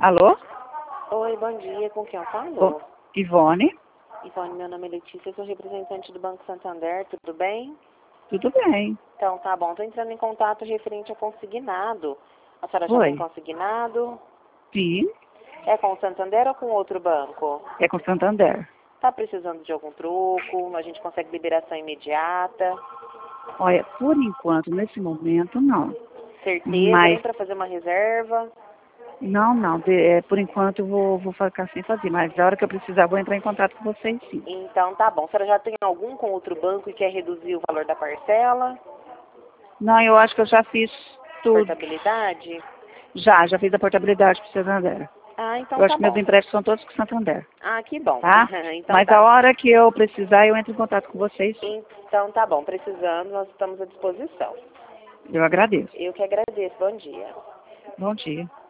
Alô? Oi, bom dia. Com quem eu falo? Ivone? Ivone, meu nome é Letícia, eu sou representante do Banco Santander, tudo bem? Tudo bem. Então, tá bom. Estou entrando em contato referente ao consignado. A senhora já tem Oi. consignado? Sim, É com o Santander ou com outro banco? é com Santander. Tá precisando de algum troco? A gente consegue liberação imediata? Olha, por enquanto, nesse momento, não. Certeza, nem Mas, para fazer uma reserva? não. Por enquanto eu vou ficar sem fazer. Mas a hora que eu precisar, eu vou entrar em contato com vocês, sim. Então, tá bom. A senhora já tem algum com outro banco e quer reduzir o valor da parcela? Não, eu acho que eu já fiz tudo. Portabilidade? Já fiz a portabilidade para Santander. Ah, então Eu acho tá que meus bom. empréstimos são todos com Santander, Ah, que bom. tá? Então Mas a tá. hora que eu precisar, eu entro em contato com vocês, sim. Então tá bom. Precisando, nós estamos à disposição. Eu agradeço. Eu que agradeço. Bom dia. Bom dia.